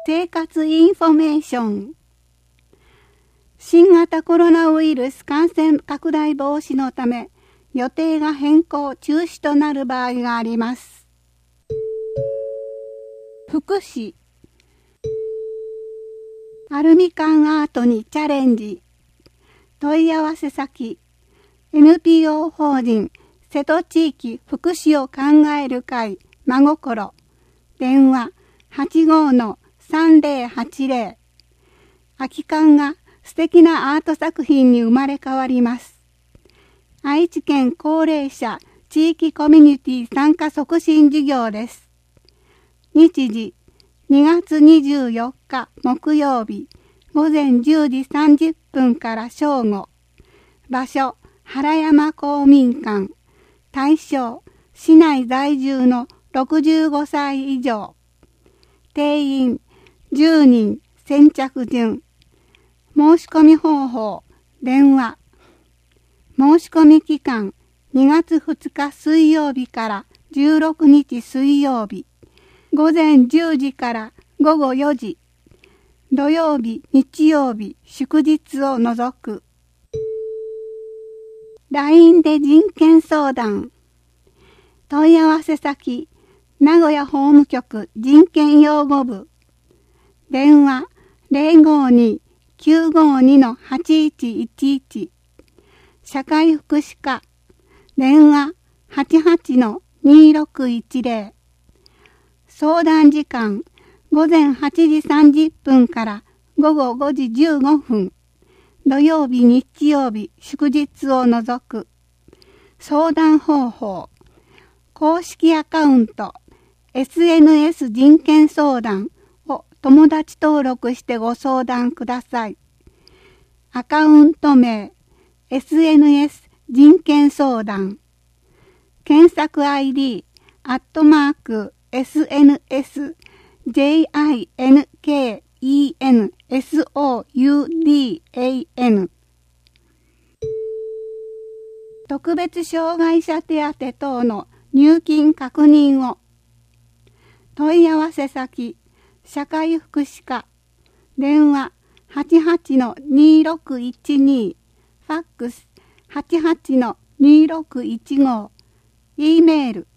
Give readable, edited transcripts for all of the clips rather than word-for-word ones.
生活インフォメーション。新型コロナウイルス感染拡大防止のため、予定が変更中止となる場合があります。福祉。アルミ缶アートにチャレンジ。問い合わせ先、NPO 法人瀬戸地域福祉を考える会真心。電話85-3080。空き缶が素敵なアート作品に生まれ変わります。愛知県高齢者地域コミュニティ参加促進事業です。日時2月24日木曜日午前10時30分から正午。場所原山公民館。対象市内在住の65歳以上。定員10人先着順。申し込み方法、電話。申し込み期間、2月2日水曜日から16日水曜日。午前10時から午後4時。土曜日、日曜日、祝日を除く。LINE で人権相談。問い合わせ先、名古屋法務局人権擁護部。電話052-952-8111。社会福祉課。電話88-2610。相談時間午前8時30分から午後5時15分。土曜日、日曜日、祝日を除く。相談方法。公式アカウント、SNS 人権相談を友達登録してご相談ください。アカウント名、SNS 人権相談。検索 ID、@SNS JINKENSOUDAN。特別障害者手当等の入金確認を。問い合わせ先、社会福祉課。電話88-2612。ファックス88-2615。E メール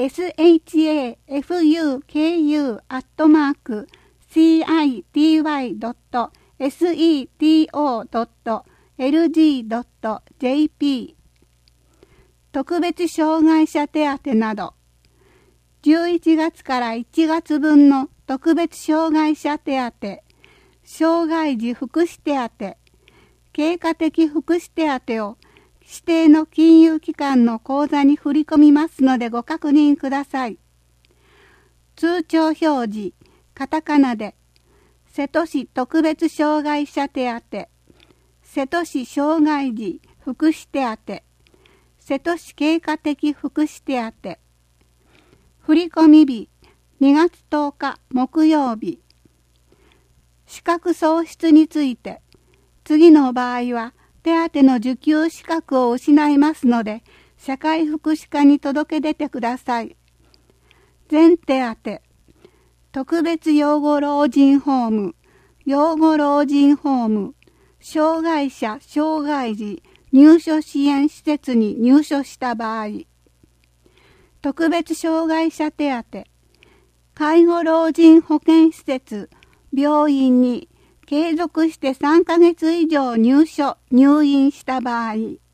shafuku@city.seto.lg.jp。 特別障害者手当など、11月から1月分の特別障害者手当、障害児福祉手当、経過的福祉手当を指定の金融機関の口座に振り込みますのでご確認ください。通帳表示、カタカナで、瀬戸市特別障害者手当、瀬戸市障害児福祉手当、瀬戸市経過的福祉手当。振込日2月10日木曜日。資格喪失について、次の場合は手当の受給資格を失いますので、社会福祉課に届け出てください。全手当、特別養護老人ホーム、養護老人ホーム、障害者・障害児入所支援施設に入所した場合、特別障害者手当、介護老人保健施設、病院に継続して3ヶ月以上入所・入院した場合、